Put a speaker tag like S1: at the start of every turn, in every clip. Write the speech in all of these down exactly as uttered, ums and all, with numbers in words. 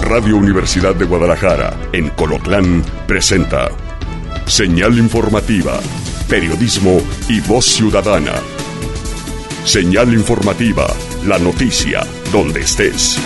S1: Radio Universidad de Guadalajara, en Colotlán, presenta Señal Informativa, periodismo y voz ciudadana. Señal Informativa, la noticia, donde estés.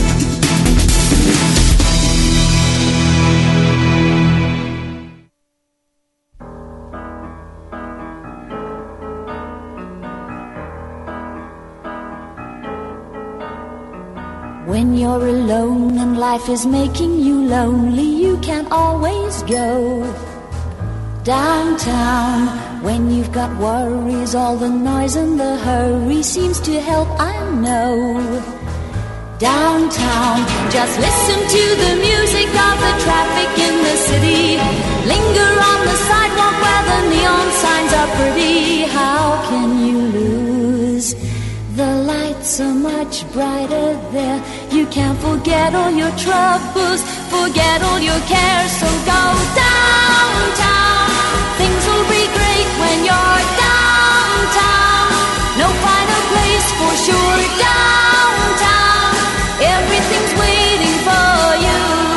S2: When you're alone and life is making you lonely, you can always go downtown. When you've got worries, all the noise and the hurry seems to help, I know. Downtown, just listen to the music of the traffic in the city. Linger on the sidewalk where the neon signs are pretty. How can you lose? The lights are much brighter there. You can't forget all your troubles, forget all your cares. So go downtown. Things will be great when you're downtown. No finer place for sure. Downtown, everything's waiting for you.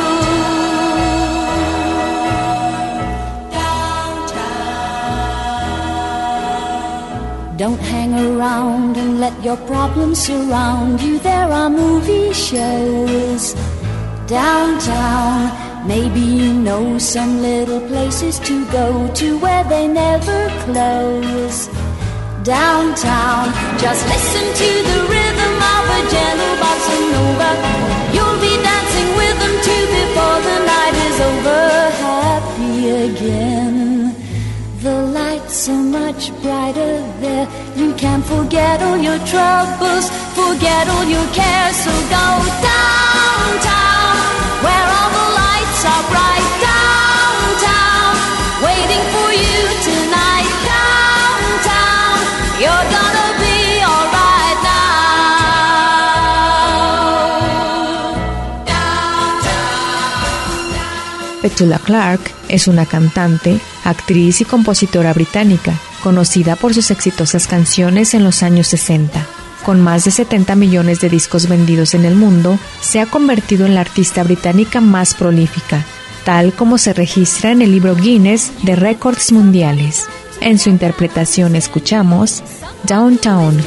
S2: Downtown. Don't hang around and let your problems surround you. There are movie shows downtown. Maybe you know some little places to go to where they never close. Downtown, just listen to the rhythm of a gentle bossa nova. You'll be dancing with them too before the night is over. Happy again. The lights are much brighter there. You can't forget all your troubles, forget all your cares. So go downtown, where all the lights are bright. Downtown, waiting for you tonight. Downtown, you're gonna be alright now. Downtown.
S3: Petula Clark es una cantante, actriz y compositora británica, conocida por sus exitosas canciones en los años sesenta. Con más de setenta millones de discos vendidos en el mundo, se ha convertido en la artista británica más prolífica, tal como se registra en el libro Guinness de récords mundiales. En su interpretación escuchamos Downtown.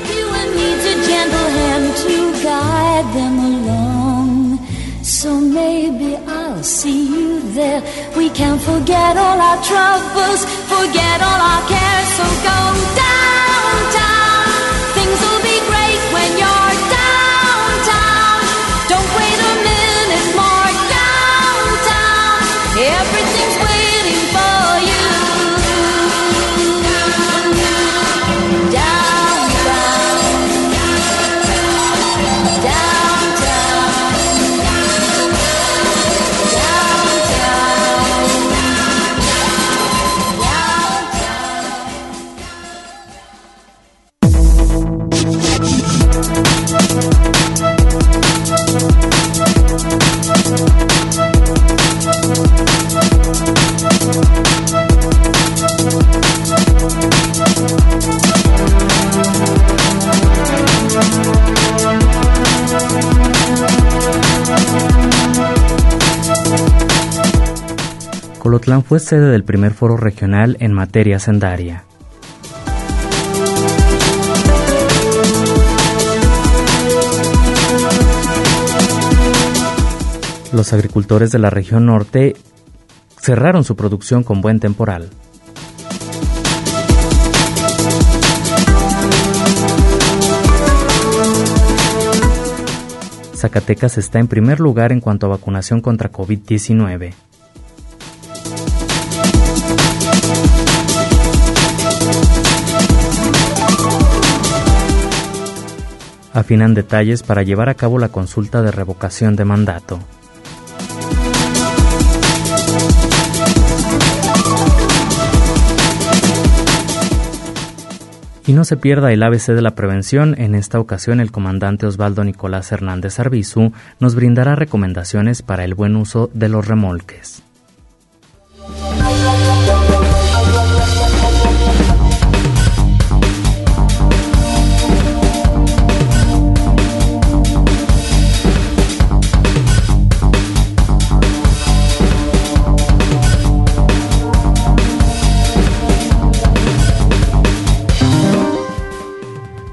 S2: So maybe I'll see you there. We can't forget all our troubles, forget all our cares. So go downtown. Things will be great when you're downtown. Don't wait a minute more. Downtown, everything's waiting for you. Downtown, downtown.
S4: Colotlán fue sede del primer foro regional en materia hacendaria. Los agricultores de la región norte cerraron su producción con buen temporal. Zacatecas está en primer lugar en cuanto a vacunación contra covid diecinueve. Afinan detalles para llevar a cabo la consulta de revocación de mandato. Y no se pierda el A B C de la prevención. En esta ocasión el comandante Osvaldo Nicolás Hernández Arbizu nos brindará recomendaciones para el buen uso de los remolques.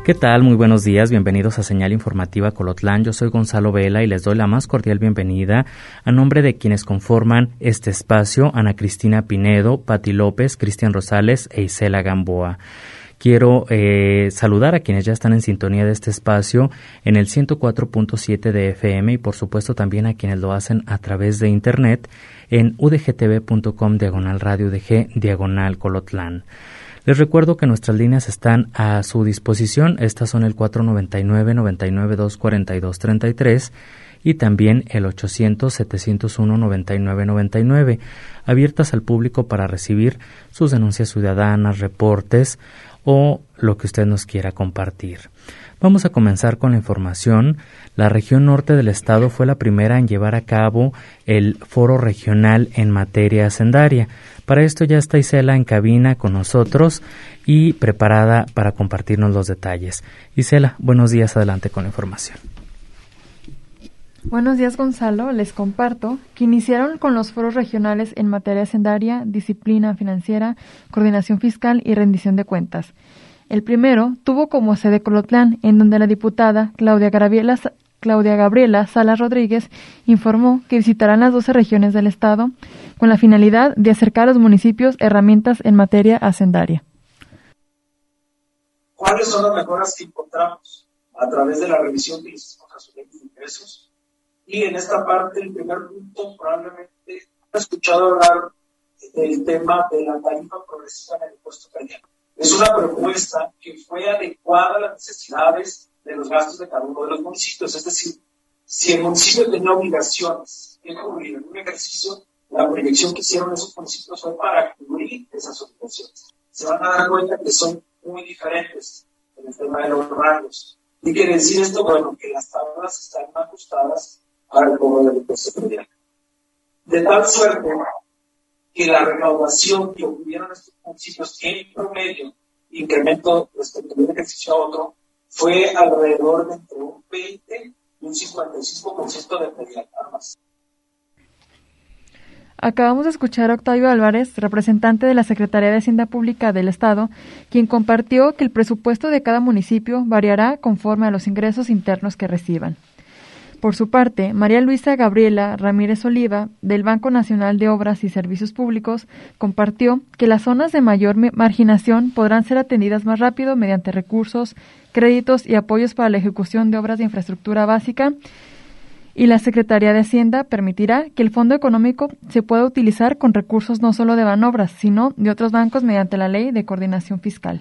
S4: ¿Qué tal? Muy buenos días, bienvenidos a Señal Informativa Colotlán. Yo soy Gonzalo Vela y les doy la más cordial bienvenida a nombre de quienes conforman este espacio: Ana Cristina Pinedo, Pati López, Cristian Rosales e Isela Gamboa. Quiero eh, saludar a quienes ya están en sintonía de este espacio en el ciento cuatro punto siete de F M y por supuesto también a quienes lo hacen a través de internet en udgtv.com diagonal radio udg diagonal Colotlán. Les recuerdo que nuestras líneas están a su disposición. Estas son el cuatro noventa y nueve, noventa y nueve, doscientos cuarenta y dos, treinta y tres y también el ochocientos, setecientos uno, noventa y nueve, noventa y nueve, abiertas al público para recibir sus denuncias ciudadanas, reportes o lo que usted nos quiera compartir. Vamos a comenzar con la información. La región norte del estado fue la primera en llevar a cabo el foro regional en materia hacendaria. Para esto ya está Isela en cabina con nosotros y preparada para compartirnos los detalles. Isela, buenos días, adelante con la información.
S5: Buenos días, Gonzalo. Les comparto que iniciaron con los foros regionales en materia hacendaria, disciplina financiera, coordinación fiscal y rendición de cuentas. El primero tuvo como sede Colotlán, en donde la diputada Claudia Gabriela, Claudia Gabriela Salas Rodríguez informó que visitarán las doce regiones del estado con la finalidad de acercar a los municipios herramientas en materia hacendaria.
S6: ¿Cuáles son las mejoras que encontramos a través de la revisión que hicimos a su ley de ingresos? Y en esta parte, el primer punto, probablemente han escuchado hablar del tema de la tarifa progresiva en el impuesto predial. Es una propuesta que fue adecuada a las necesidades de los gastos de cada uno de los municipios. Es decir, si el municipio tenía obligaciones que cubrir en un ejercicio, la proyección que hicieron esos municipios fue para cubrir esas obligaciones. Se van a dar cuenta que son muy diferentes en el tema de los rangos. ¿Qué quiere decir esto? Bueno, que las tablas están ajustadas para el cobro del impuesto predial. De tal suerte que la recaudación que obtuvieron estos municipios en promedio, incremento respecto de un ejercicio a otro, fue alrededor de entre un veinte y un cincuenta y cinco por ciento de predial, nada más.
S5: Acabamos de escuchar a Octavio Álvarez, representante de la Secretaría de Hacienda Pública del Estado, quien compartió que el presupuesto de cada municipio variará conforme a los ingresos internos que reciban. Por su parte, María Luisa Gabriela Ramírez Oliva, del Banco Nacional de Obras y Servicios Públicos, compartió que las zonas de mayor marginación podrán ser atendidas más rápido mediante recursos, créditos y apoyos para la ejecución de obras de infraestructura básica, y la Secretaría de Hacienda permitirá que el Fondo Económico se pueda utilizar con recursos no solo de Banobras, sino de otros bancos mediante la Ley de Coordinación Fiscal.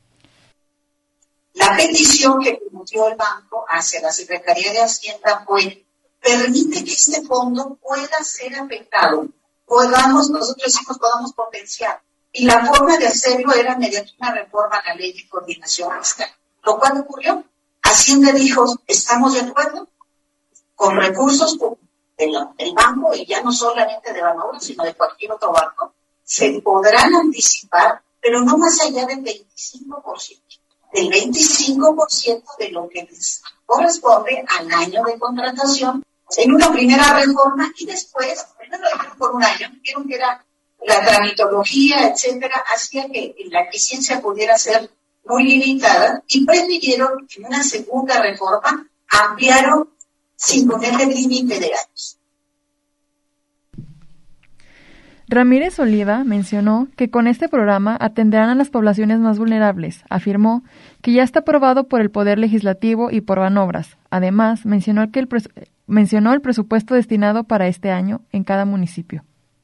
S7: La petición que emitió el banco hacia la Secretaría de Hacienda fue: permite que este fondo pueda ser afectado, podamos, nosotros decimos, podamos potenciar. Y la forma de hacerlo era mediante una reforma a la Ley de Coordinación Fiscal. Lo cual ocurrió. Hacienda dijo: estamos de acuerdo con recursos del, del banco, y ya no solamente de Banobras, sino de cualquier otro banco, se podrán anticipar, pero no más allá del veinticinco por ciento. Del veinticinco por ciento de lo que les corresponde al año de contratación en una primera reforma, y después, primero lo dejaron por un año, vieron que era la tramitología, etcétera, hacía que la eficiencia pudiera ser muy limitada, y prefirieron en una segunda reforma ampliaron sin ponerle límite de años.
S5: Ramírez Oliva mencionó que con este programa atenderán a las poblaciones más vulnerables. Afirmó que ya está aprobado por el Poder Legislativo y por Banobras. Además, mencionó, que el pres- mencionó el presupuesto destinado para este año en cada municipio.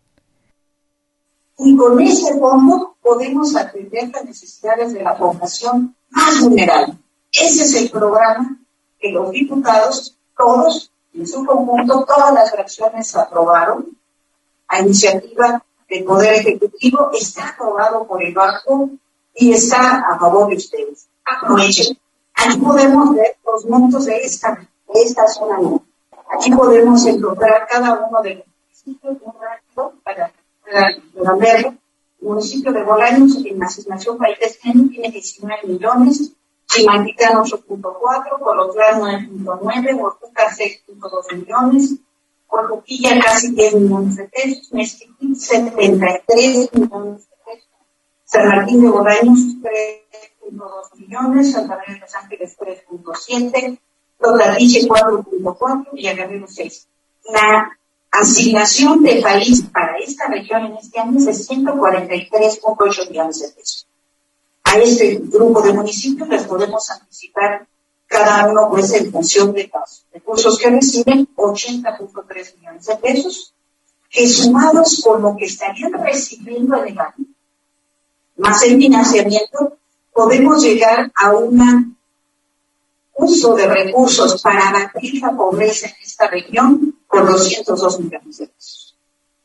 S7: Y con ese fondo podemos atender las necesidades de la población más vulnerable. Ese es el programa que los diputados, todos, en su conjunto, todas las fracciones aprobaron a iniciativa del Poder Ejecutivo, está aprobado por el Banco y está a favor de ustedes. Aprovechen. Aquí podemos ver los montos de esta, de esta zona. Aquí podemos encontrar cada uno de los municipios muy rápido para, para, para verlo. El municipio de Bolaños en la asignación para el destino tiene diecinueve millones, Chimalticán ocho punto cuatro, Colotlán nueve punto nueve, Huajuca seis punto dos millones, Cotoquilla casi diez millones de pesos, Mezquitín setenta y tres millones de pesos, San Martín de Bolaños tres punto dos millones, Salvador de Los Ángeles tres punto siete, Totaliche cuatro punto cuatro y Guerrero seis. La asignación del país para esta región en este año es de ciento cuarenta y tres punto ocho millones de pesos. A este grupo de municipios les podemos anticipar cada uno pues en función de los recursos que reciben, ochenta punto tres millones de pesos, que sumados con lo que estarían recibiendo en el año, más el financiamiento, podemos llegar a un uso de recursos para abatir la pobreza en esta región por doscientos dos millones de pesos.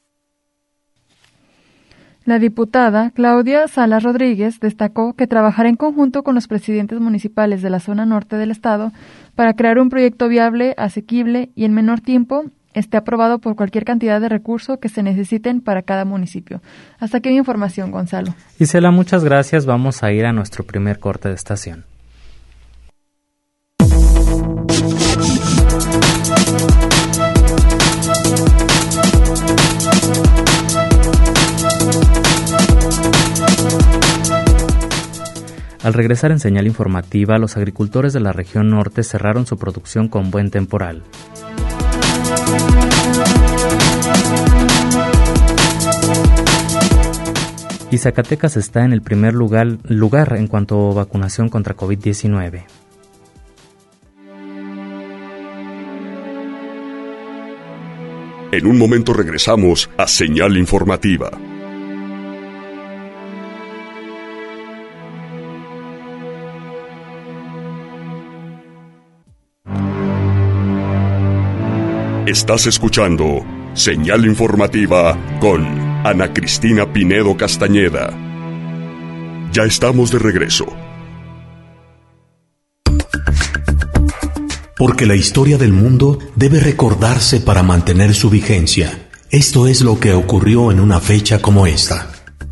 S5: La diputada Claudia Salas Rodríguez destacó que trabajará en conjunto con los presidentes municipales de la zona norte del estado para crear un proyecto viable, asequible y en menor tiempo esté aprobado por cualquier cantidad de recursos que se necesiten para cada municipio. Hasta aquí mi información, Gonzalo.
S4: Isela, muchas gracias. Vamos a ir a nuestro primer corte de estación. Al regresar en señal informativa, los agricultores de la región norte cerraron su producción con buen temporal. Y Zacatecas está en el primer lugar, lugar en cuanto a vacunación contra COVID diecinueve.
S1: En un momento regresamos a Señal Informativa. Estás escuchando Señal Informativa con Ana Cristina Pinedo Castañeda. Ya estamos de regreso.
S8: Porque la historia del mundo debe recordarse para mantener su vigencia. Esto es lo que ocurrió en una fecha como esta.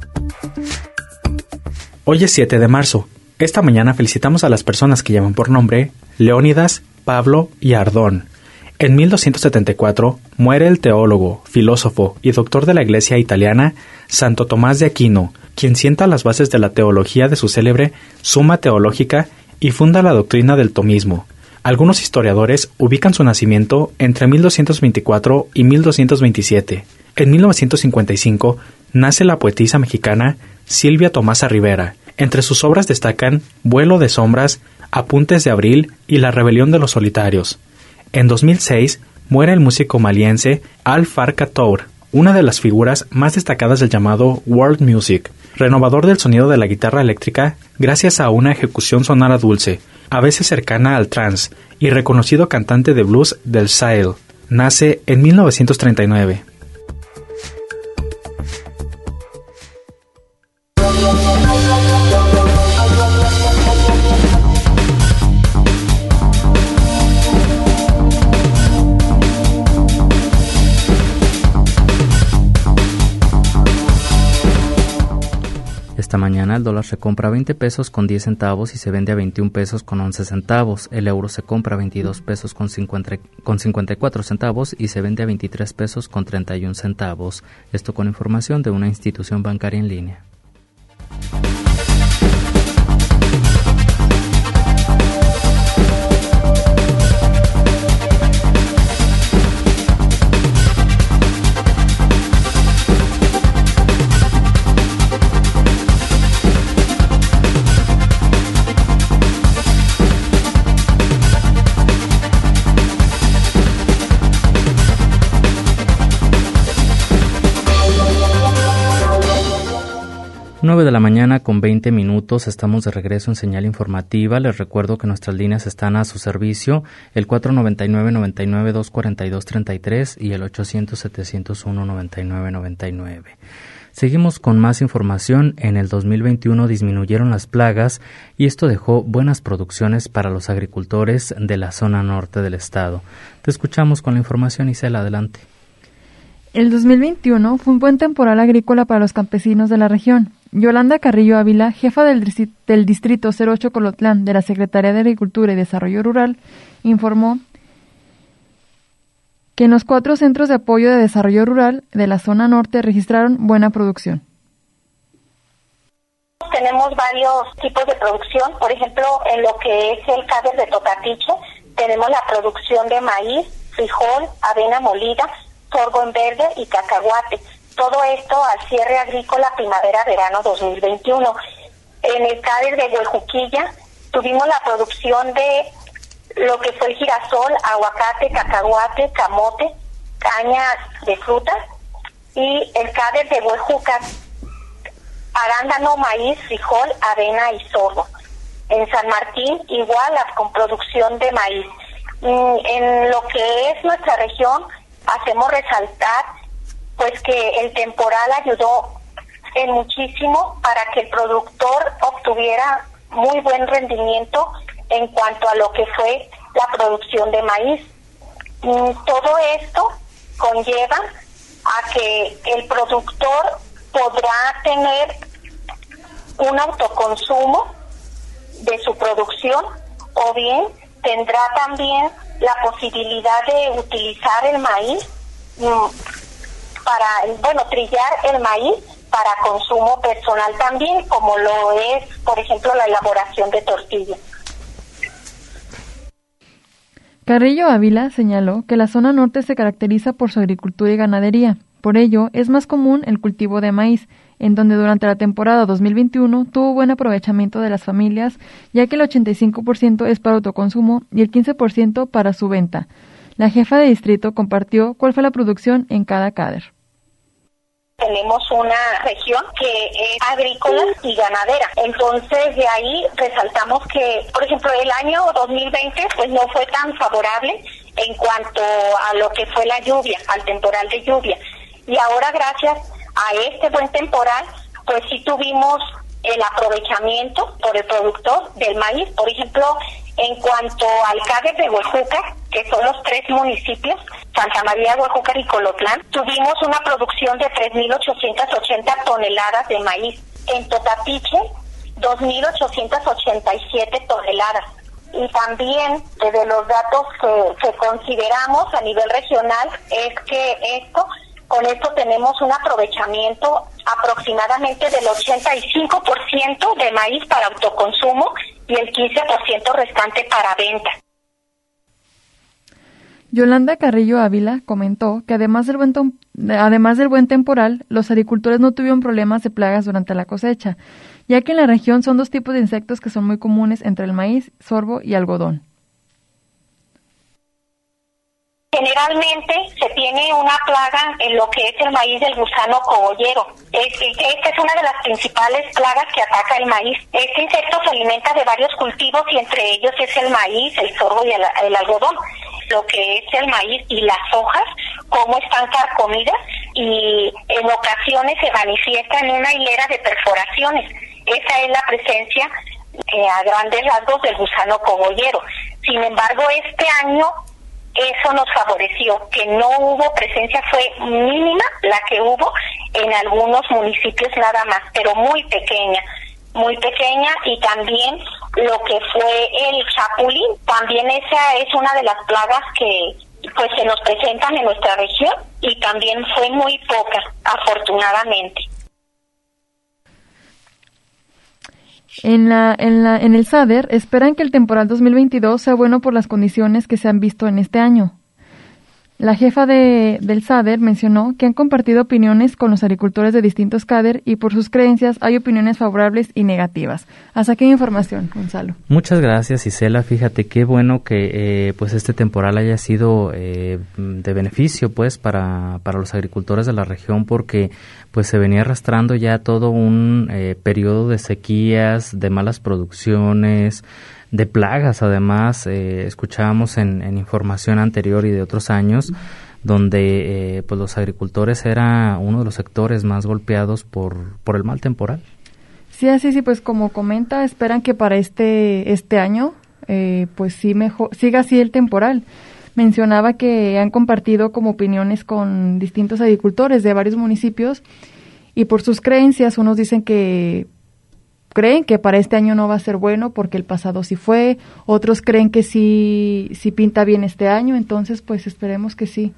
S9: Hoy es siete de marzo. Esta mañana felicitamos a las personas que llevan por nombre Leónidas, Pablo y Ardón. En mil doscientos setenta y cuatro muere el teólogo, filósofo y doctor de la Iglesia italiana Santo Tomás de Aquino, quien sienta las bases de la teología de su célebre Summa Teológica y funda la doctrina del tomismo. Algunos historiadores ubican su nacimiento entre mil doscientos veinticuatro y mil doscientos veintisiete. En mil novecientos cincuenta y cinco nace la poetisa mexicana Silvia Tomasa Rivera. Entre sus obras destacan Vuelo de sombras, Apuntes de abril y La rebelión de los solitarios. En dos mil seis muere el músico maliense Al Farka Tour, una de las figuras más destacadas del llamado World Music, renovador del sonido de la guitarra eléctrica gracias a una ejecución sonora dulce, a veces cercana al trance, y reconocido cantante de blues del Sahel. Nace en mil novecientos treinta y nueve.
S4: Esta mañana el dólar se compra a veinte pesos con diez centavos y se vende a veintiún pesos con once centavos. El euro se compra a veintidós pesos con cincuenta, con cincuenta y cuatro centavos y se vende a veintitrés pesos con treinta y un centavos. Esto con información de una institución bancaria en línea. nueve de la mañana con veinte minutos, estamos de regreso en señal informativa. Les recuerdo que nuestras líneas están a su servicio, el cuatro noventa y nueve, noventa y nueve, doscientos cuarenta y dos, treinta y tres y el ochocientos, setecientos uno, noventa y nueve, noventa y nueve. Seguimos con más información. En el dos mil veintiuno disminuyeron las plagas y esto dejó buenas producciones para los agricultores de la zona norte del estado. Te escuchamos con la información, Isela, adelante.
S5: El dos mil veintiuno fue un buen temporal agrícola para los campesinos de la región. Yolanda Carrillo Ávila, jefa del, del Distrito cero ocho Colotlán de la Secretaría de Agricultura y Desarrollo Rural, informó que en los cuatro centros de apoyo de desarrollo rural de la zona norte registraron buena producción.
S10: tenemos varios tipos de producción. Por ejemplo, en lo que es el cader de Totatiche, tenemos la producción de maíz, frijol, avena molida, sorgo en verde y cacahuate. Todo esto al cierre agrícola primavera-verano dos mil veintiuno. En el cader de Huejuquilla tuvimos la producción de lo que fue el girasol, aguacate, cacahuate, camote, cañas de frutas, y el cader de Huejucas, arándano, maíz, frijol, avena y sorgo. En San Martín igual con producción de maíz. En lo que es nuestra región hacemos resaltar pues que el temporal ayudó en muchísimo para que el productor obtuviera muy buen rendimiento en cuanto a lo que fue la producción de maíz. Todo esto conlleva a que el productor podrá tener un autoconsumo de su producción, o bien tendrá también la posibilidad de utilizar el maíz para, bueno, trillar el maíz para consumo personal también, como lo es, por ejemplo, la elaboración de tortillas.
S5: Carrillo Ávila señaló que la zona norte se caracteriza por su agricultura y ganadería. Por ello, es más común el cultivo de maíz, en donde durante la temporada dos mil veintiuno tuvo buen aprovechamiento de las familias, ya que el ochenta y cinco por ciento es para autoconsumo y el quince por ciento para su venta. La jefa de distrito compartió cuál fue la producción en cada cader.
S10: Tenemos una región que es agrícola y ganadera. Entonces, de ahí resaltamos que, por ejemplo, el año dos mil veinte pues no fue tan favorable en cuanto a lo que fue la lluvia, al temporal de lluvia. Y ahora, gracias a este buen temporal, pues sí tuvimos el aprovechamiento por el productor del maíz. Por ejemplo, en cuanto al cader de Huejúcar, que son los tres municipios, Santa María, Huejúcar y Colotlán, tuvimos una producción de tres mil ochocientas ochenta toneladas de maíz. En Totatiche, dos mil ochocientas ochenta y siete toneladas. Y también, de los datos que, que consideramos a nivel regional, es que esto, con esto tenemos un aprovechamiento aproximadamente del ochenta y cinco por ciento de maíz para autoconsumo y el quince por ciento restante para venta.
S5: Yolanda Carrillo Ávila comentó que además del buen tom- además del buen temporal, los agricultores no tuvieron problemas de plagas durante la cosecha, ya que en la región son dos tipos de insectos que son muy comunes entre el maíz, sorgo y algodón.
S10: Generalmente se tiene una plaga en lo que es el maíz del gusano cogollero. Esta es una de las principales plagas que ataca el maíz. Este insecto se alimenta de varios cultivos y entre ellos es el maíz, el sorgo y el, el algodón. Lo que es el maíz y las hojas, cómo están carcomidas y en ocasiones se manifiesta en una hilera de perforaciones. Esa es la presencia eh, a grandes rasgos del gusano cogollero. Sin embargo, este año eso nos favoreció, que no hubo presencia, fue mínima la que hubo en algunos municipios nada más, pero muy pequeña, muy pequeña, y también lo que fue el chapulín, también esa es una de las plagas que pues se nos presentan en nuestra región y también fue muy poca, afortunadamente.
S5: En la, en la, en el SADER esperan que el temporal dos mil veintidós sea bueno por las condiciones que se han visto en este año. La jefa de, del SADER mencionó que han compartido opiniones con los agricultores de distintos CADER y por sus creencias hay opiniones favorables y negativas. Hasta aquí información, Gonzalo.
S4: Muchas gracias, Isela. Fíjate qué bueno que eh, pues este temporal haya sido eh, de beneficio pues para, para los agricultores de la región, porque pues se venía arrastrando ya todo un eh, periodo de sequías, de malas producciones, de plagas. Además, eh, escuchábamos en, en información anterior y de otros años, donde eh, pues los agricultores era uno de los sectores más golpeados por, por el mal temporal.
S5: Sí, así sí, pues como comenta, esperan que para este este año, eh, pues sí mejor, siga así el temporal. Mencionaba que han compartido como opiniones con distintos agricultores de varios municipios y por sus creencias, unos dicen que creen que para este año no va a ser bueno porque el pasado sí fue, otros creen que sí, sí pinta bien este año, entonces pues esperemos que sí,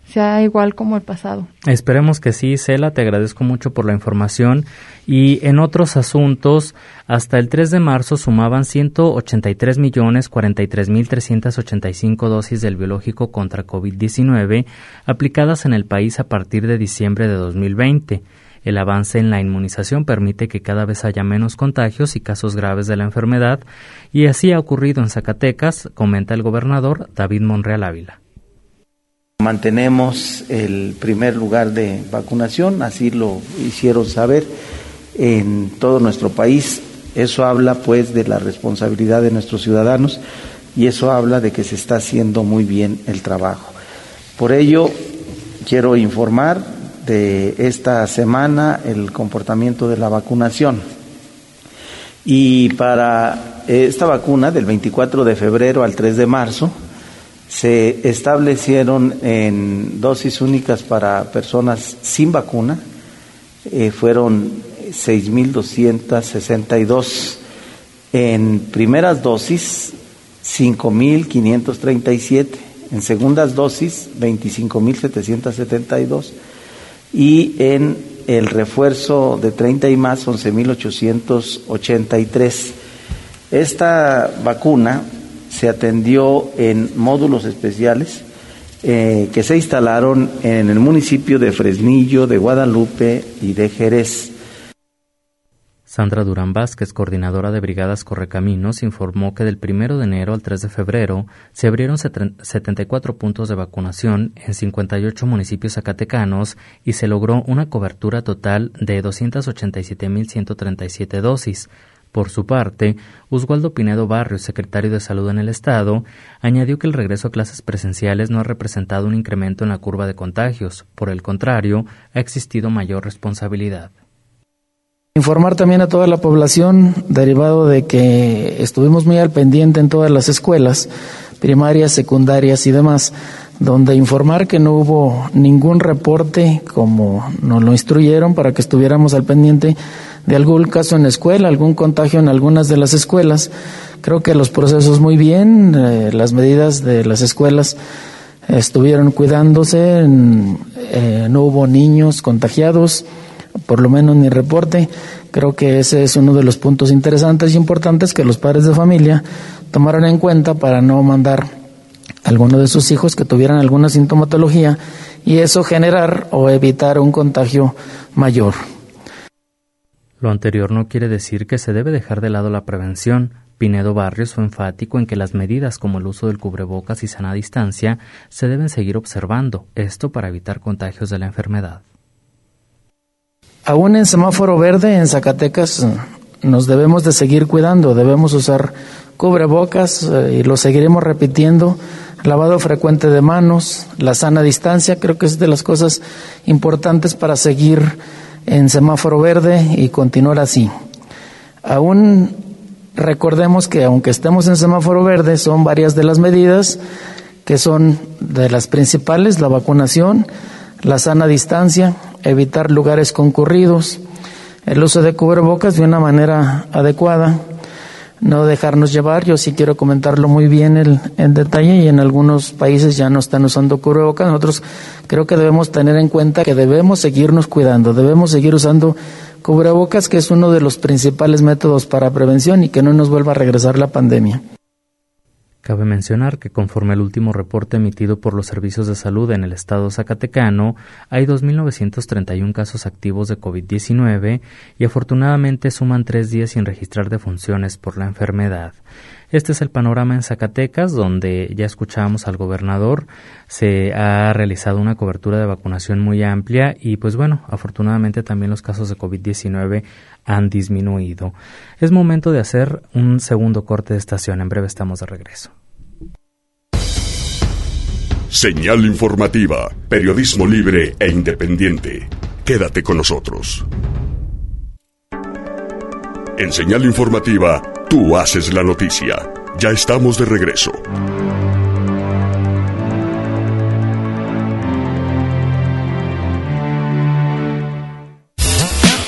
S5: sea igual como el pasado.
S4: Esperemos que sí, Cela, te agradezco mucho por la información. Y en otros asuntos, hasta el tres de marzo sumaban ciento ochenta y tres millones cuarenta y tres mil trescientas ochenta y cinco dosis del biológico contra COVID diecinueve aplicadas en el país a partir de diciembre de dos mil veinte. El avance en la inmunización permite que cada vez haya menos contagios y casos graves de la enfermedad, y así ha ocurrido en Zacatecas, comenta el gobernador David Monreal Ávila.
S11: Mantenemos el primer lugar de vacunación, así lo hicieron saber en todo nuestro país. Eso habla pues de la responsabilidad de nuestros ciudadanos y eso habla de que se está haciendo muy bien el trabajo. Por ello, quiero informar de esta semana el comportamiento de la vacunación. Y para esta vacuna, del veinticuatro de febrero al tres de marzo, se establecieron en dosis únicas para personas sin vacuna, eh, fueron seis mil doscientas sesenta y dos. En primeras dosis, cinco mil quinientos treinta y siete. En segundas dosis, veinticinco mil setecientos setenta y dos. Y en el refuerzo de treinta y más, once mil ochocientos ochenta y tres. Esta vacuna se atendió en módulos especiales eh, que se instalaron en el municipio de Fresnillo, de Guadalupe y de Jerez.
S4: Sandra Durán Vázquez, coordinadora de Brigadas Correcaminos, informó que del primero de enero al tres de febrero se abrieron setenta y cuatro puntos de vacunación en cincuenta y ocho municipios zacatecanos y se logró una cobertura total de doscientas ochenta y siete mil ciento treinta y siete dosis. Por su parte, Oswaldo Pinedo Barrios, secretario de Salud en el Estado, añadió que el regreso a clases presenciales no ha representado un incremento en la curva de contagios. Por el contrario, ha existido mayor responsabilidad.
S12: Informar también a toda la población, derivado de que estuvimos muy al pendiente en todas las escuelas, primarias, secundarias y demás, donde informar que no hubo ningún reporte, como nos lo instruyeron, para que estuviéramos al pendiente de algún caso en la escuela, algún contagio en algunas de las escuelas. Creo que los procesos muy bien, eh, las medidas de las escuelas estuvieron cuidándose, en, eh, no hubo niños contagiados, por lo menos ni reporte. Creo que ese es uno de los puntos interesantes y importantes que los padres de familia tomaron en cuenta para no mandar a alguno de sus hijos que tuvieran alguna sintomatología y eso generar o evitar un contagio mayor.
S4: Lo anterior no quiere decir que se debe dejar de lado la prevención. Pinedo Barrios fue enfático en que las medidas como el uso del cubrebocas y sana distancia se deben seguir observando, esto para evitar contagios de la enfermedad.
S12: Aún en semáforo verde, en Zacatecas, nos debemos de seguir cuidando, debemos usar cubrebocas eh, y lo seguiremos repitiendo, lavado frecuente de manos, la sana distancia, creo que es de las cosas importantes para seguir en semáforo verde y continuar así. Aún recordemos que aunque estemos en semáforo verde, son varias de las medidas que son de las principales, la vacunación, la sana distancia, evitar lugares concurridos, el uso de cubrebocas de una manera adecuada, no dejarnos llevar. Yo sí quiero comentarlo muy bien el, en detalle, y en algunos países ya no están usando cubrebocas. Nosotros creo que debemos tener en cuenta que debemos seguirnos cuidando, debemos seguir usando cubrebocas, que es uno de los principales métodos para prevención y que no nos vuelva a regresar la pandemia.
S4: Cabe mencionar que conforme al último reporte emitido por los servicios de salud en el estado zacatecano, hay dos mil novecientos treinta y uno casos activos de COVID diecinueve y afortunadamente suman tres días sin registrar defunciones por la enfermedad. Este es el panorama en Zacatecas, donde ya escuchábamos al gobernador. Se ha realizado una cobertura de vacunación muy amplia y pues bueno, afortunadamente también los casos de COVID diecinueve han disminuido. Es momento de hacer un segundo corte de estación. En breve estamos de regreso.
S1: Señal informativa, periodismo libre e independiente. Quédate con nosotros. En Señal informativa, tú haces la noticia. Ya estamos de regreso.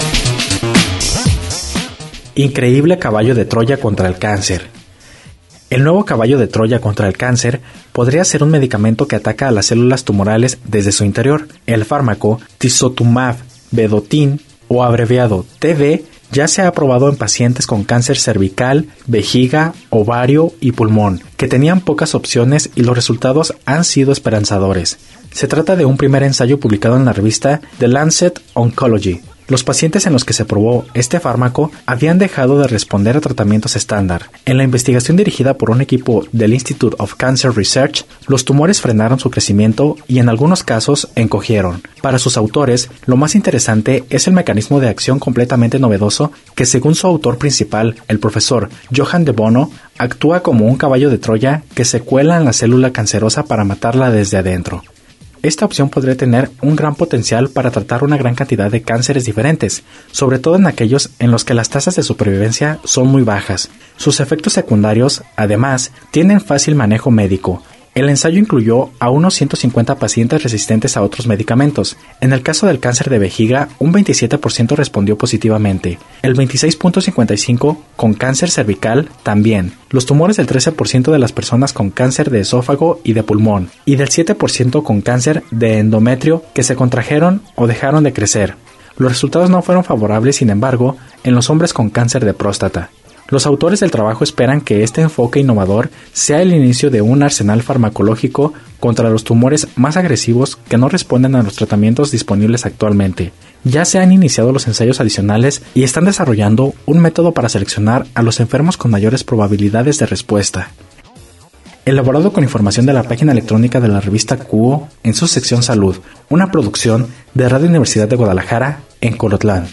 S9: Increíble caballo de Troya contra el cáncer. El nuevo caballo de Troya contra el cáncer podría ser un medicamento que ataca a las células tumorales desde su interior. El fármaco tisotumab vedotin, o abreviado T V, ya se ha aprobado en pacientes con cáncer cervical, vejiga, ovario y pulmón, que tenían pocas opciones y los resultados han sido esperanzadores. Se trata de un primer ensayo publicado en la revista The Lancet Oncology. Los pacientes en los que se probó este fármaco habían dejado de responder a tratamientos estándar. En la investigación dirigida por un equipo del Institute of Cancer Research, los tumores frenaron su crecimiento y en algunos casos encogieron. Para sus autores, lo más interesante es el mecanismo de acción completamente novedoso que, según su autor principal, el profesor Johan de Bono, actúa como un caballo de Troya que se cuela en la célula cancerosa para matarla desde adentro. Esta opción podría tener un gran potencial para tratar una gran cantidad de cánceres diferentes, sobre todo en aquellos en los que las tasas de supervivencia son muy bajas. Sus efectos secundarios, además, tienen fácil manejo médico. El ensayo incluyó a unos ciento cincuenta pacientes resistentes a otros medicamentos. En el caso del cáncer de vejiga, un veintisiete por ciento respondió positivamente, el veintiséis punto cincuenta y cinco por ciento con cáncer cervical también, los tumores del trece por ciento de las personas con cáncer de esófago y de pulmón, y del siete por ciento con cáncer de endometrio que se contrajeron o dejaron de crecer. Los resultados no fueron favorables, sin embargo, en los hombres con cáncer de próstata. Los autores del trabajo esperan que este enfoque innovador sea el inicio de un arsenal farmacológico contra los tumores más agresivos que no responden a los tratamientos disponibles actualmente. Ya se han iniciado los ensayos adicionales y están desarrollando un método para seleccionar a los enfermos con mayores probabilidades de respuesta. Elaborado con información de la página electrónica de la revista Cuo en su sección Salud, una producción de Radio Universidad de Guadalajara en Colotlán.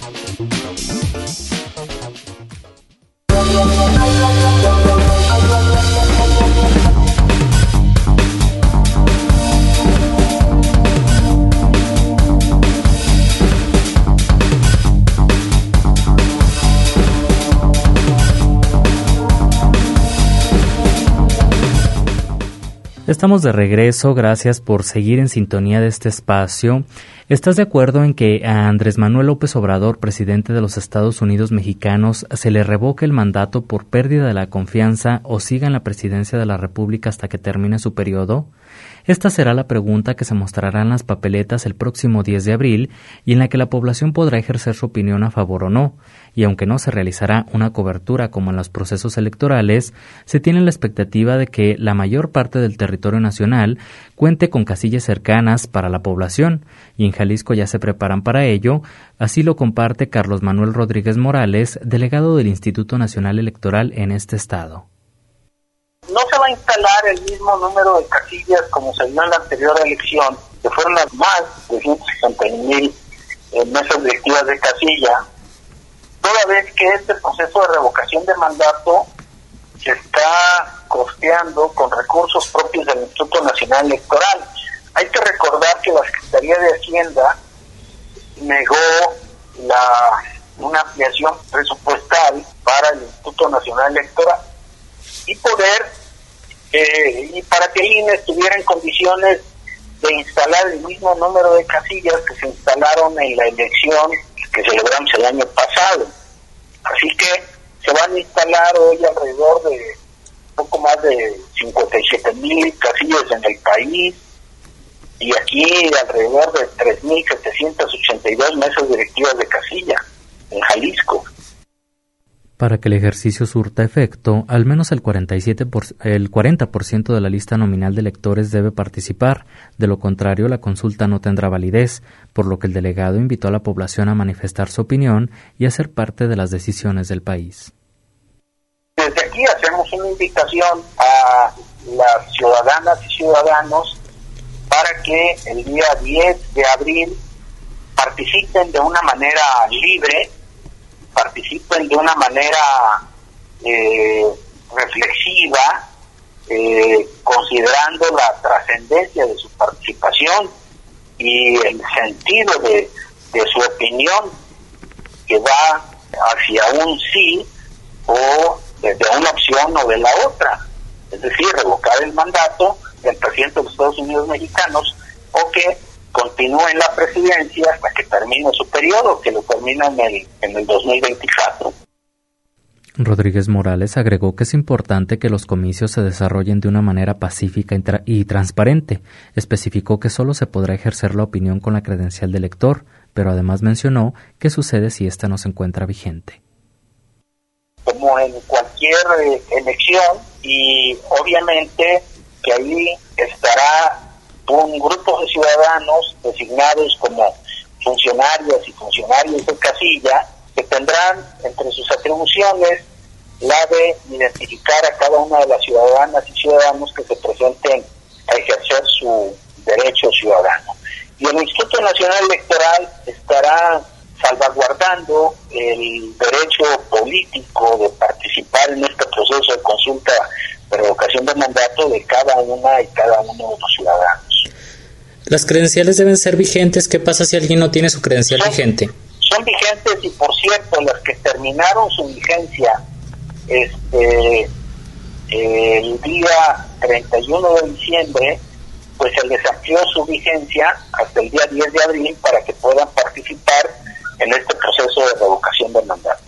S4: Estamos de regreso, gracias por seguir en sintonía de este espacio. ¿Estás de acuerdo en que a Andrés Manuel López Obrador, presidente de los Estados Unidos mexicanos, se le revoque el mandato por pérdida de la confianza o siga en la presidencia de la República hasta que termine su periodo? Esta será la pregunta que se mostrará en las papeletas el próximo diez de abril y en la que la población podrá ejercer su opinión a favor o no. Y aunque no se realizará una cobertura como en los procesos electorales, se tiene la expectativa de que la mayor parte del territorio nacional cuente con casillas cercanas para la población, y en Jalisco ya se preparan para ello, así lo comparte Carlos Manuel Rodríguez Morales, delegado del Instituto Nacional Electoral en este estado.
S13: No se va a instalar el mismo número de casillas como se dio en la anterior elección, que fueron las más de ciento sesenta mil eh, mesas directivas de casilla, toda vez que este proceso de revocación de mandato se está costeando con recursos propios del Instituto Nacional Electoral. Hay que recordar que la Secretaría de Hacienda negó la una ampliación presupuestal para el Instituto Nacional Electoral y poder eh, y para que el I N E estuviera en condiciones de instalar el mismo número de casillas que se instalaron en la elección que celebramos el año pasado. Así que se van a instalar hoy alrededor de poco más de cincuenta y siete mil casillas en el país y aquí alrededor de tres mil setecientas ochenta y dos mesas directivas de casilla en Jalisco.
S4: Para que el ejercicio surta efecto, al menos el cuarenta y siete por ciento, el cuarenta por ciento de la lista nominal de electores debe participar. De lo contrario, la consulta no tendrá validez, por lo que el delegado invitó a la población a manifestar su opinión y a ser parte de las decisiones del país.
S13: Desde aquí hacemos una invitación a las ciudadanas y ciudadanos para que el día diez de abril participen de una manera libre, participen de una manera eh, reflexiva, eh, considerando la trascendencia de su participación y el sentido de, de su opinión, que va hacia un sí o de, de una opción o de la otra, es decir, revocar el mandato del presidente de los Estados Unidos mexicanos o que continúe en la presidencia hasta que termine su periodo, que lo termina en el, en el dos mil veinticuatro.
S4: Rodríguez Morales agregó que es importante que los comicios se desarrollen de una manera pacífica y, tra- y transparente. Especificó que solo se podrá ejercer la opinión con la credencial de elector, pero además mencionó qué sucede si ésta no se encuentra vigente.
S13: Como en cualquier eh, elección, y obviamente que ahí estará un grupo de ciudadanos designados como funcionarias y funcionarios de casilla, que tendrán entre sus atribuciones la de identificar a cada una de las ciudadanas y ciudadanos que se presenten a ejercer su derecho ciudadano. Y el Instituto Nacional Electoral estará salvaguardando el derecho político de participar en este proceso de consulta de revocación de mandato de cada una y cada uno de los ciudadanos.
S14: Las credenciales deben ser vigentes. ¿Qué pasa si alguien no tiene su credencial
S13: son,
S14: vigente?
S13: Son vigentes, y por cierto, las que terminaron su vigencia este el día treinta y uno de diciembre, pues se les amplió su vigencia hasta el día diez de abril para que puedan participar en este proceso de revocación del mandato.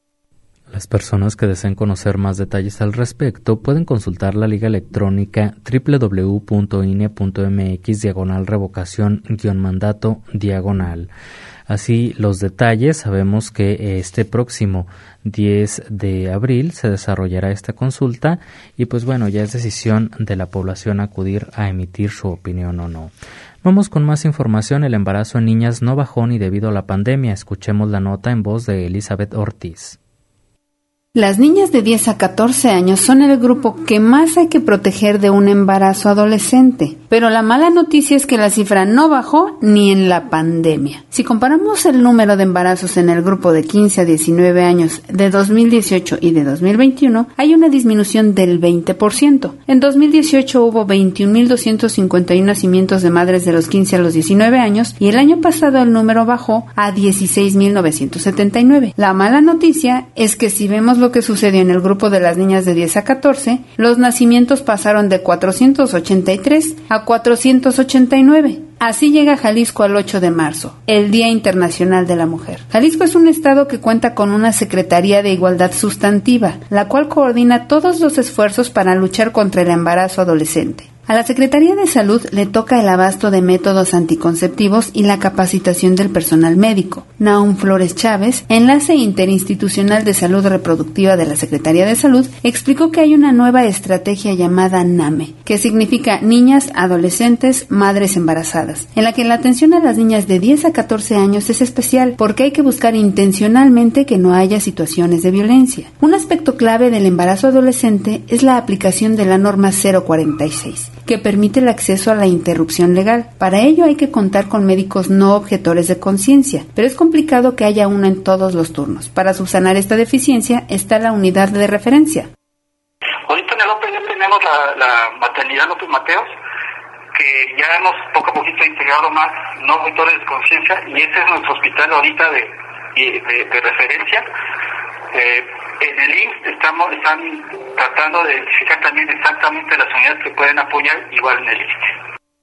S4: Las personas que deseen conocer más detalles al respecto pueden consultar la liga electrónica doble u doble u doble u punto i n e punto m x diagonal revocación guión mandato diagonal. Así los detalles, sabemos que este próximo diez de abril se desarrollará esta consulta y pues bueno, ya es decisión de la población acudir a emitir su opinión o no. Vamos con más información. El embarazo en niñas no bajó ni debido a la pandemia. Escuchemos la nota en voz de Elizabeth Ortiz.
S15: Las niñas de diez a catorce años son el grupo que más hay que proteger de un embarazo adolescente, pero la mala noticia es que la cifra no bajó ni en la pandemia. Si comparamos el número de embarazos en el grupo de quince a diecinueve años de dos mil dieciocho y de dos mil veintiuno, hay una disminución del veinte por ciento. En dos mil dieciocho hubo veintiún mil doscientos cincuenta y uno nacimientos de madres de los quince a los diecinueve años y el año pasado el número bajó a dieciséis mil novecientos setenta y nueve. La mala noticia es que si vemos lo que sucedió en el grupo de las niñas de diez a catorce, los nacimientos pasaron de cuatrocientos ochenta y tres a cuatrocientos ochenta y nueve. Así llega Jalisco al ocho de marzo, el Día Internacional de la Mujer. Jalisco es un estado que cuenta con una Secretaría de Igualdad Sustantiva, la cual coordina todos los esfuerzos para luchar contra el embarazo adolescente. A la Secretaría de Salud le toca el abasto de métodos anticonceptivos y la capacitación del personal médico. Naum Flores Chávez, enlace interinstitucional de salud reproductiva de la Secretaría de Salud, explicó que hay una nueva estrategia llamada NAME, que significa Niñas, Adolescentes, Madres Embarazadas, en la que la atención a las niñas de diez a catorce años es especial porque hay que buscar intencionalmente que no haya situaciones de violencia. Un aspecto clave del embarazo adolescente es la aplicación de la norma cero cuarenta y seis. Que permite el acceso a la interrupción legal. Para ello hay que contar con médicos no objetores de conciencia, pero es complicado que haya uno en todos los turnos. Para subsanar esta deficiencia está la unidad de referencia.
S16: Ahorita en el O P N tenemos la, la maternidad López Mateos, que ya hemos poco a poquito integrado más no objetores de conciencia, y ese es nuestro hospital ahorita de, de, de referencia. Eh, En el I M S S estamos, están tratando de identificar también exactamente las unidades que pueden apoyar, igual en el I S S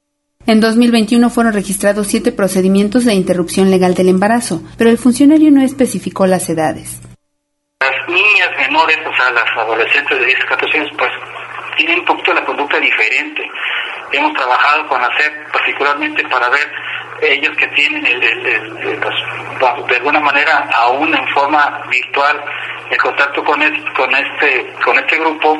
S16: S.
S15: En dos mil veintiuno fueron registrados siete procedimientos de interrupción legal del embarazo, pero el funcionario no especificó las edades.
S16: Las niñas menores, o sea, las adolescentes de diez a catorce años, pues tienen un poquito la conducta diferente. Hemos trabajado con la S E P particularmente para ver ellos que tienen el, el, el, el, los, de alguna manera aún en forma virtual el contacto con este, con este con este grupo,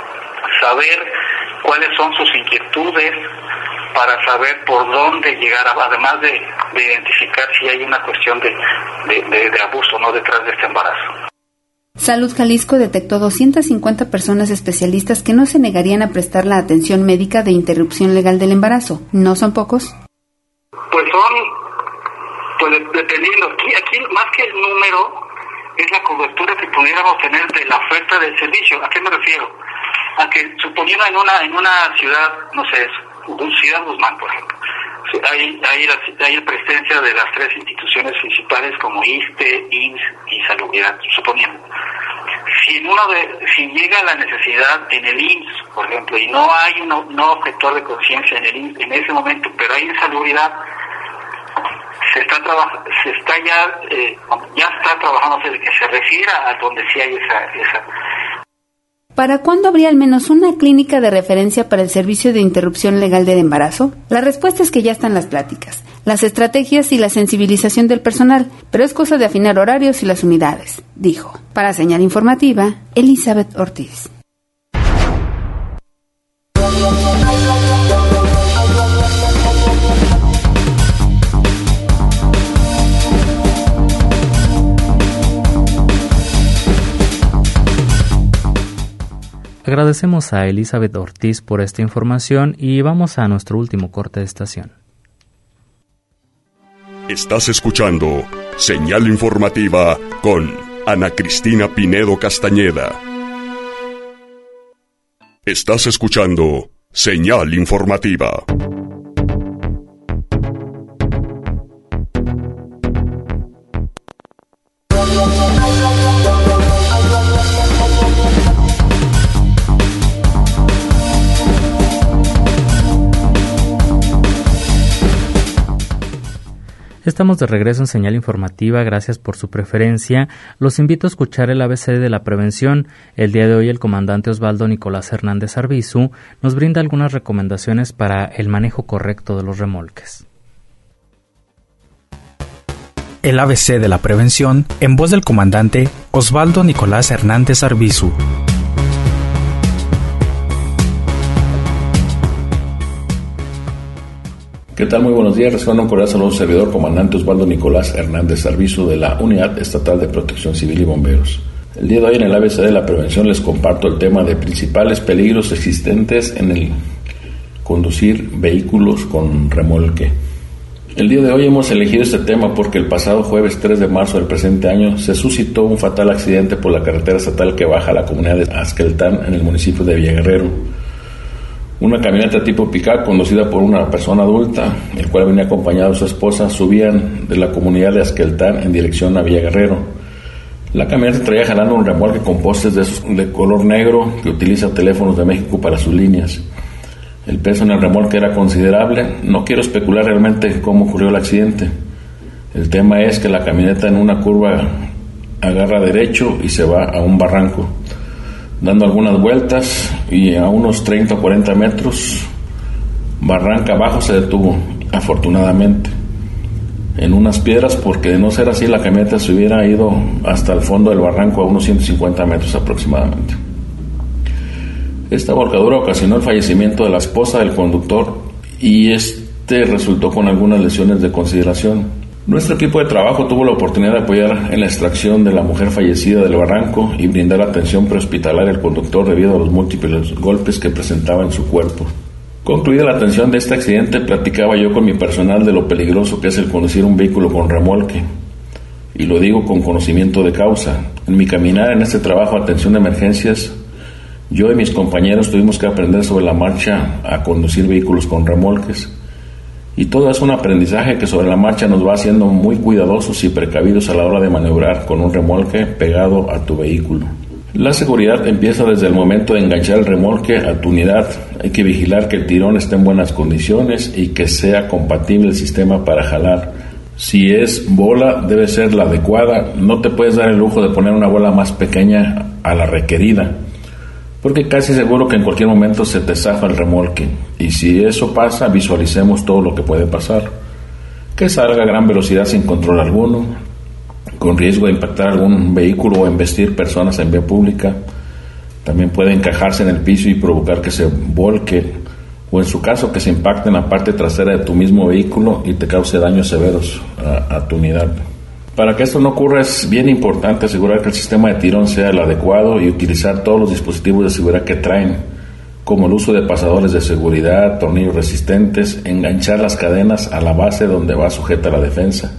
S16: saber cuáles son sus inquietudes para saber por dónde llegar, además de, de identificar si hay una cuestión de, de, de, de abuso no detrás de este embarazo.
S15: Salud Jalisco detectó doscientas cincuenta personas especialistas que no se negarían a prestar la atención médica de interrupción legal del embarazo. ¿No son pocos?
S16: Pues son, pues dependiendo, aquí, aquí más que el número es la cobertura que pudiéramos tener de la oferta del servicio. ¿A qué me refiero? A que suponiendo en una en una ciudad, no sé, Ciudad Guzmán, por ejemplo, hay, hay, la, hay la presencia de las tres instituciones principales como I S S S T E, I M S S y Salubridad, suponiendo. Si en uno de, si llega la necesidad en el I M S S, por ejemplo, y no hay un no objetor de conciencia en el I M S S en ese momento, pero hay insalubridad, se está traba- se está ya eh, ya está trabajándose de que se refiera a donde sí hay esa, esa.
S15: ¿Para cuándo habría al menos una clínica de referencia para el servicio de interrupción legal del embarazo? La respuesta es que ya están las pláticas, las estrategias y la sensibilización del personal, pero es cosa de afinar horarios y las unidades, dijo. Para Señal Informativa, Elizabeth Ortiz.
S4: Agradecemos a Elizabeth Ortiz por esta información y vamos a nuestro último corte de estación.
S1: Estás escuchando Señal Informativa con Ana Cristina Pinedo Castañeda. Estás escuchando Señal Informativa.
S4: Estamos de regreso en Señal Informativa, gracias por su preferencia. Los invito a escuchar el A B C de la prevención. El día de hoy el comandante Osvaldo Nicolás Hernández Arbizu nos brinda algunas recomendaciones para el manejo correcto de los remolques.
S9: El A B C de la prevención en voz del comandante Osvaldo Nicolás Hernández Arbizu.
S17: ¿Qué tal? Muy buenos días. Reciban un cordial saludo a su servidor, comandante Osvaldo Nicolás Hernández Arbizu, de la Unidad Estatal de Protección Civil y Bomberos. El día de hoy en el A B C de la prevención les comparto el tema de principales peligros existentes en el conducir vehículos con remolque. El día de hoy hemos elegido este tema porque el pasado jueves tres de marzo del presente año se suscitó un fatal accidente por la carretera estatal que baja a la comunidad de Azqueltán en el municipio de Villaguerrero. Una camioneta tipo pick-up conducida por una persona adulta, el cual venía acompañado de su esposa, subían de la comunidad de Azqueltán en dirección a Villaguerrero. La camioneta traía jalando un remolque con postes de, esos de color negro que utiliza Teléfonos de México para sus líneas. El peso en el remolque era considerable. No quiero especular realmente cómo ocurrió el accidente. El tema es que la camioneta en una curva agarra derecho y se va a un barranco. Dando algunas vueltas y a unos treinta o cuarenta metros, barranca abajo, se detuvo, afortunadamente, en unas piedras, porque de no ser así la camioneta se hubiera ido hasta el fondo del barranco a unos ciento cincuenta metros aproximadamente. Esta volcadura ocasionó el fallecimiento de la esposa del conductor y este resultó con algunas lesiones de consideración. Nuestro equipo de trabajo tuvo la oportunidad de apoyar en la extracción de la mujer fallecida del barranco y brindar atención prehospitalaria al conductor debido a los múltiples golpes que presentaba en su cuerpo. Concluida la atención de este accidente, platicaba yo con mi personal de lo peligroso que es el conducir un vehículo con remolque. Y lo digo con conocimiento de causa. En mi caminar en este trabajo de atención de emergencias, yo y mis compañeros tuvimos que aprender sobre la marcha a conducir vehículos con remolques. Y todo es un aprendizaje que sobre la marcha nos va haciendo muy cuidadosos y precavidos a la hora de maniobrar con un remolque pegado a tu vehículo. La seguridad empieza desde el momento de enganchar el remolque a tu unidad. Hay que vigilar que el tirón esté en buenas condiciones y que sea compatible el sistema para jalar. Si es bola, debe ser la adecuada. No te puedes dar el lujo de poner una bola más pequeña a la requerida, porque casi seguro que en cualquier momento se te zafa el remolque. Y si eso pasa, visualicemos todo lo que puede pasar. Que salga a gran velocidad sin control alguno, con riesgo de impactar algún vehículo o embestir personas en vía pública. También puede encajarse en el piso y provocar que se volque, o en su caso que se impacte en la parte trasera de tu mismo vehículo y te cause daños severos a, a tu unidad. Para que esto no ocurra es bien importante asegurar que el sistema de tirón sea el adecuado y utilizar todos los dispositivos de seguridad que traen, como el uso de pasadores de seguridad, tornillos resistentes, enganchar las cadenas a la base donde va sujeta la defensa,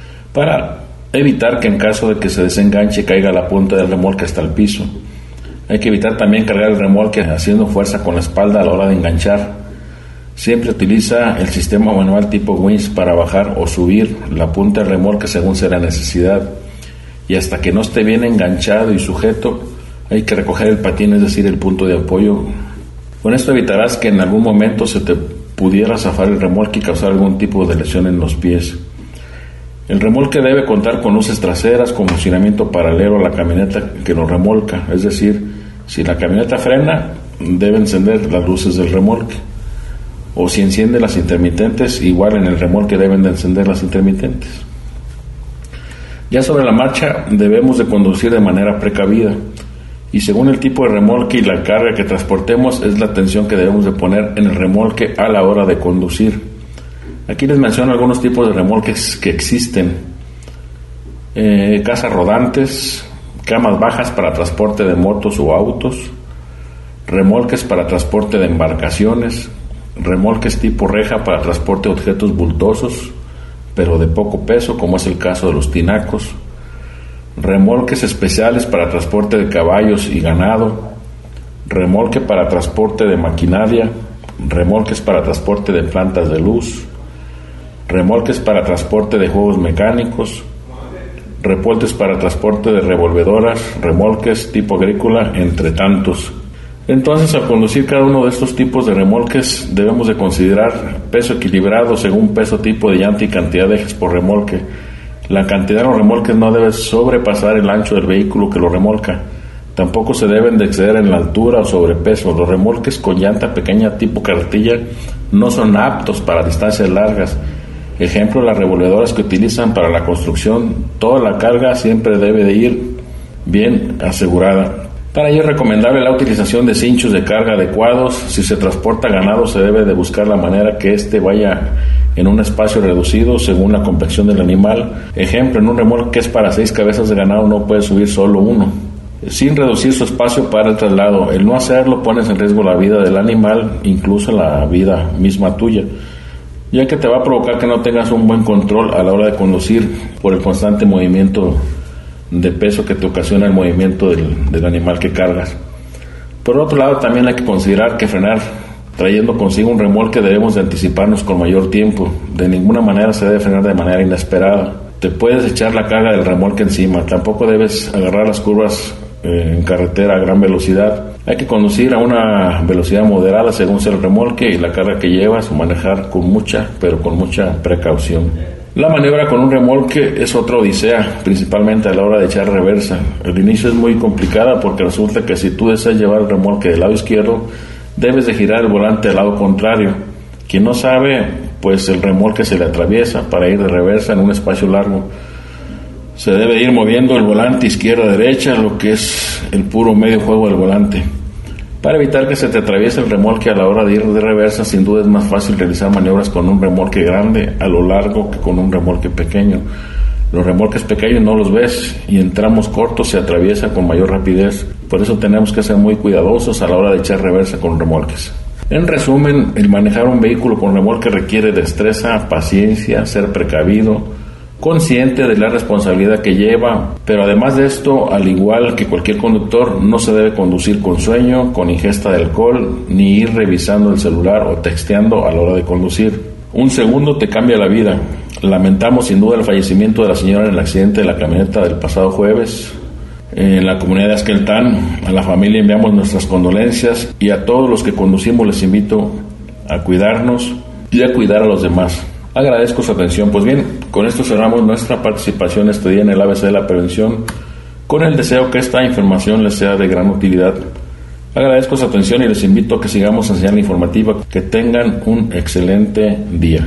S17: para evitar que en caso de que se desenganche caiga la punta del remolque hasta el piso. Hay que evitar también cargar el remolque haciendo fuerza con la espalda a la hora de enganchar. Siempre utiliza el sistema manual tipo winch para bajar o subir la punta del remolque según sea la necesidad. Y hasta que no esté bien enganchado y sujeto, hay que recoger el patín, es decir, el punto de apoyo. Con esto evitarás que en algún momento se te pudiera zafar el remolque y causar algún tipo de lesión en los pies. El remolque debe contar con luces traseras con funcionamiento paralelo a la camioneta que lo remolca, es decir, si la camioneta frena, debe encender las luces del remolque, o si enciende las intermitentes, igual en el remolque deben de encender las intermitentes. Ya sobre la marcha debemos de conducir de manera precavida, y según el tipo de remolque y la carga que transportemos es la atención que debemos de poner en el remolque a la hora de conducir. Aquí les menciono algunos tipos de remolques que existen. Eh, casas rodantes, camas bajas para transporte de motos o autos, remolques para transporte de embarcaciones, remolques tipo reja para transporte de objetos bultosos, pero de poco peso, como es el caso de los tinacos, remolques especiales para transporte de caballos y ganado, remolque para transporte de maquinaria, remolques para transporte de plantas de luz, remolques para transporte de juegos mecánicos, remolques para transporte de revolvedoras, remolques tipo agrícola, entre tantos. Entonces, al conducir cada uno de estos tipos de remolques, debemos de considerar peso equilibrado según peso, tipo de llanta y cantidad de ejes por remolque. La cantidad de los remolques no debe sobrepasar el ancho del vehículo que lo remolca. Tampoco se deben de exceder en la altura o sobrepeso. Los remolques con llanta pequeña tipo carretilla no son aptos para distancias largas. Ejemplo, las revolvedoras que utilizan para la construcción. Toda la carga siempre debe de ir bien asegurada. Para ello es recomendable la utilización de cinchos de carga adecuados. Si se transporta ganado, se debe de buscar la manera que éste vaya en un espacio reducido según la complexión del animal. Ejemplo, en un remolque que es para seis cabezas de ganado no puede subir solo uno, sin reducir su espacio para el traslado. El no hacerlo pones en riesgo la vida del animal, incluso la vida misma tuya, ya que te va a provocar que no tengas un buen control a la hora de conducir por el constante movimiento de peso que te ocasiona el movimiento del, del animal que cargas. Por otro lado, también hay que considerar que frenar trayendo consigo un remolque debemos de anticiparnos con mayor tiempo. De ninguna manera se debe frenar de manera inesperada. Te puedes echar la carga del remolque encima. Tampoco debes agarrar las curvas eh, en carretera a gran velocidad. Hay que conducir a una velocidad moderada según sea el remolque y la carga que llevas, o manejar con mucha, pero con mucha precaución. La maniobra con un remolque es otra odisea, principalmente a la hora de echar reversa. El inicio es muy complicada porque resulta que si tú deseas llevar el remolque del lado izquierdo, debes de girar el volante al lado contrario. Quien no sabe, pues el remolque se le atraviesa para ir de reversa en un espacio largo. Se debe ir moviendo el volante izquierda-derecha, lo que es el puro medio juego del volante. Para evitar que se te atraviese el remolque a la hora de ir de reversa, sin duda es más fácil realizar maniobras con un remolque grande a lo largo que con un remolque pequeño. Los remolques pequeños no los ves y en tramos cortos se atraviesa con mayor rapidez. Por eso tenemos que ser muy cuidadosos a la hora de echar reversa con remolques. En resumen, el manejar un vehículo con remolque requiere destreza, paciencia, ser precavido, consciente de la responsabilidad que lleva, pero además de esto, al igual que cualquier conductor, no se debe conducir con sueño, con ingesta de alcohol, ni ir revisando el celular o texteando a la hora de conducir. Un segundo te cambia la vida. Lamentamos sin duda el fallecimiento de la señora en el accidente de la camioneta del pasado jueves en la comunidad de Azqueltán. A la familia enviamos nuestras condolencias y a todos los que conducimos les invito a cuidarnos y a cuidar a los demás. Agradezco su atención. Pues bien, con esto cerramos nuestra participación este día en el A B C de la prevención, con el deseo que esta información les sea de gran utilidad. Agradezco su atención y les invito a que sigamos en señal informativa. Que tengan un excelente día.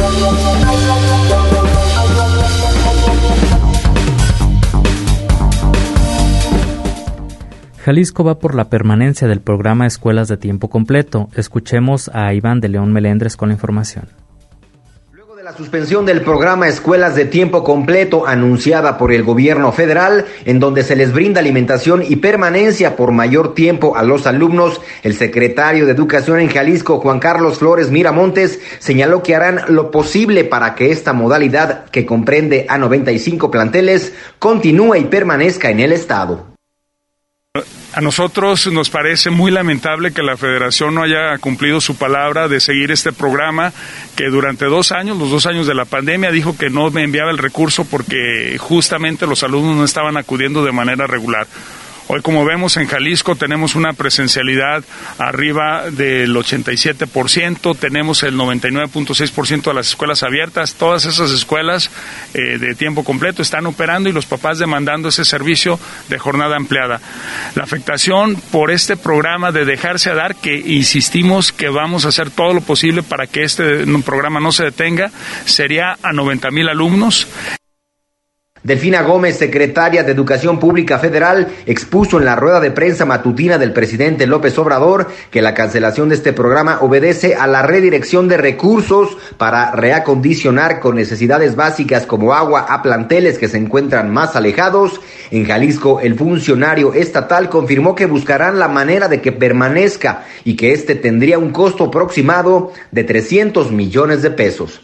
S4: Jalisco va por la permanencia del programa Escuelas de Tiempo Completo. Escuchemos a Iván de León Melendres con la información.
S18: La suspensión del programa Escuelas de Tiempo Completo anunciada por el gobierno federal, en donde se les brinda alimentación y permanencia por mayor tiempo a los alumnos, el secretario de Educación en Jalisco, Juan Carlos Flores Miramontes, señaló que harán lo posible para que esta modalidad, que comprende a noventa y cinco planteles, continúe y permanezca en el estado.
S19: A nosotros nos parece muy lamentable que la Federación no haya cumplido su palabra de seguir este programa, que durante dos años, los dos años de la pandemia, dijo que no me enviaba el recurso porque justamente los alumnos no estaban acudiendo de manera regular. Hoy, como vemos, en Jalisco tenemos una presencialidad arriba del ochenta y siete por ciento, tenemos el noventa y nueve punto seis por ciento de las escuelas abiertas. Todas esas escuelas eh, de tiempo completo están operando y los papás demandando ese servicio de jornada ampliada. La afectación por este programa de dejarse a dar, que insistimos que vamos a hacer todo lo posible para que este programa no se detenga, sería a noventa mil alumnos.
S18: Delfina Gómez, secretaria de Educación Pública Federal, expuso en la rueda de prensa matutina del presidente López Obrador que la cancelación de este programa obedece a la redirección de recursos para reacondicionar con necesidades básicas como agua a planteles que se encuentran más alejados. En Jalisco, el funcionario estatal confirmó que buscarán la manera de que permanezca y que este tendría un costo aproximado de trescientos millones de pesos.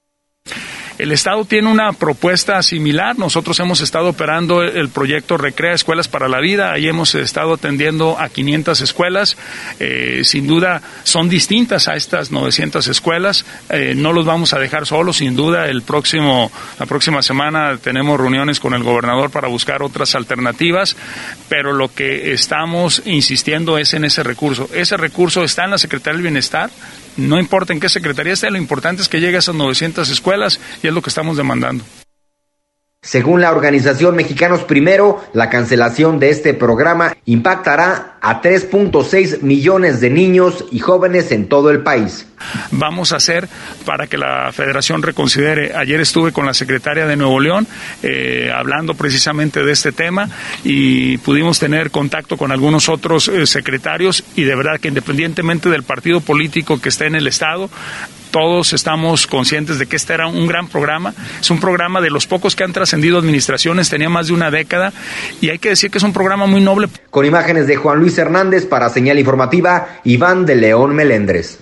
S19: El Estado tiene una propuesta similar. Nosotros hemos estado operando el proyecto Recrea Escuelas para la Vida. Ahí hemos estado atendiendo a quinientas escuelas. Eh, sin duda son distintas a estas novecientas escuelas. Eh, no los vamos a dejar solos, sin duda. El próximo, la próxima semana tenemos reuniones con el gobernador para buscar otras alternativas, pero lo que estamos insistiendo es en ese recurso. Ese recurso está en la Secretaría del Bienestar. No importa en qué secretaría esté, lo importante es que llegue a esas novecientas escuelas y es lo que estamos demandando.
S18: Según la organización Mexicanos Primero, la cancelación de este programa impactará a tres punto seis millones de niños y jóvenes en todo el país.
S19: Vamos a hacer para que la Federación reconsidere. Ayer estuve con la secretaria de Nuevo León eh, hablando precisamente de este tema y pudimos tener contacto con algunos otros eh, secretarios y de verdad que independientemente del partido político que esté en el Estado, todos estamos conscientes de que este era un gran programa. Es un programa de los pocos que han trascendido administraciones, tenía más de una década y hay que decir que es un programa muy noble.
S18: Con imágenes de Juan Luis Hernández para Señal Informativa, Iván de León Melendres.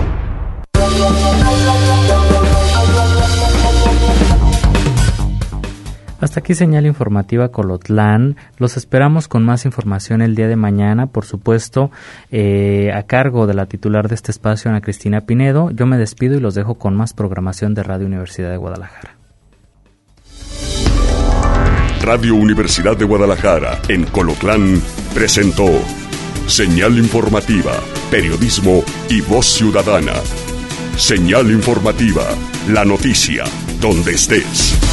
S4: Hasta aquí Señal Informativa Colotlán. Los esperamos con más información el día de mañana, por supuesto, eh, a cargo de la titular de este espacio, Ana Cristina Pinedo. Yo me despido y los dejo con más programación de Radio Universidad de Guadalajara.
S1: Radio Universidad de Guadalajara, en Colotlán, presentó Señal Informativa, periodismo y voz ciudadana. Señal Informativa, la noticia, donde estés.